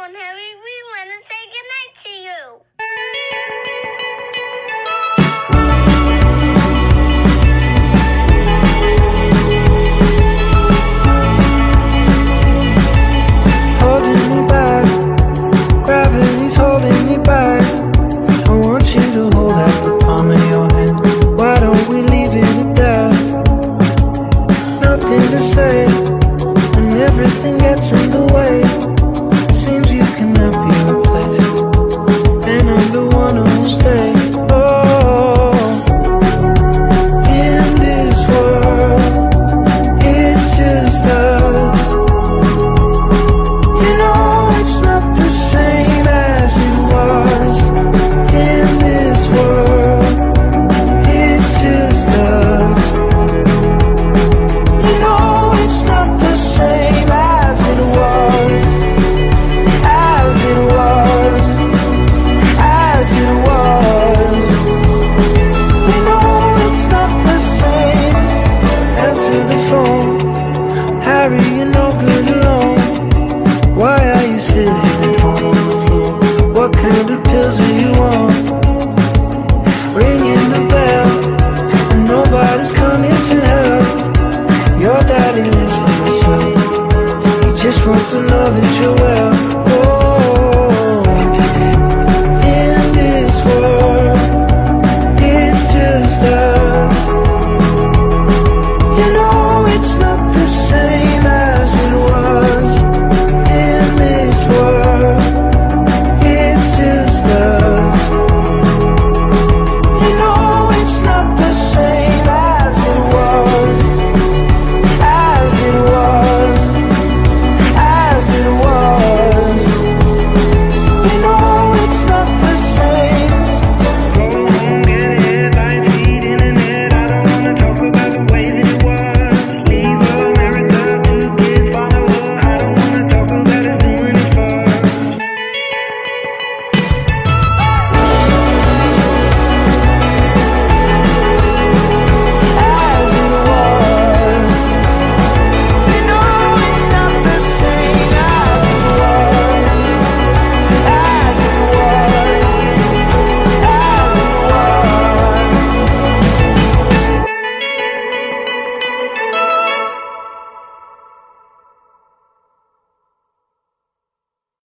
phone, Harry. We want to say goodnight to you. Holding me back, gravity's holding me back. I want you to hold out the palm of your hand. Why don't we leave it at that? Nothing to say, and everything gets in the way. Seems you cannot be replaced, and I'm the one who'll stay. Oh, in this world, it's just us. You know it's not the same as it was. In this world, it's just us. You know it's not the same as it was. As it was. As it was. You know it's not the same. Answer the phone, Harry, you're no good alone. Why are you sitting at home on the floor? What kind of pills are you on? Ringing the bell, and nobody's coming to help. Your daddy lives by himself. He just wants to know that you're well.